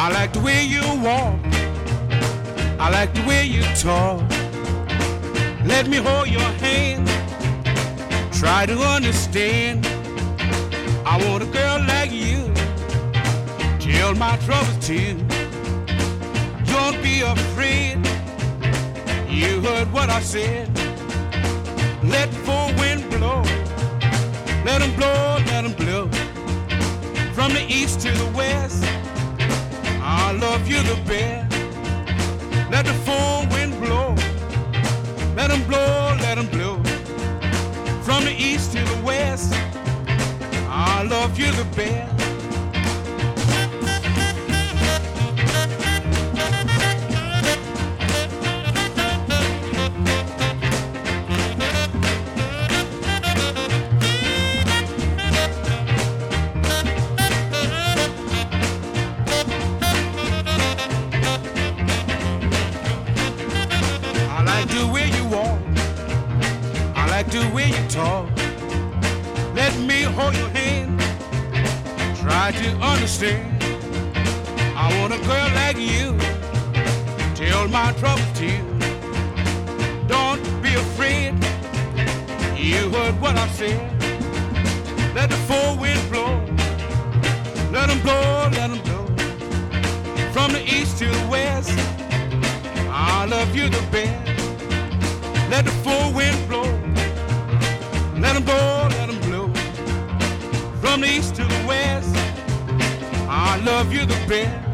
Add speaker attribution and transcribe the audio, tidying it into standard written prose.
Speaker 1: I like the way you walk, I like the way you talk. Let me hold your hand, try to understand. I want a girl like you, tell my troubles too. Don't be afraid, you heard what I said. Let the full wind blow, let them blow, let them blow. From the east to the west, I love you the best. Let the full wind blow, let them blow, let them blow. From the east to the west, I love you the best. I like the way you walk, I like the way you talk. Let me hold your hand, try to understand. I want a girl like you, tell my troubles to. Don't be afraid, you heard what I said. Let the full wind blow, let them blow, let them blow. From the east to the west, I love you the best. Let the full wind blow, let them blow, let them blow. From the east to the west, I love you the best.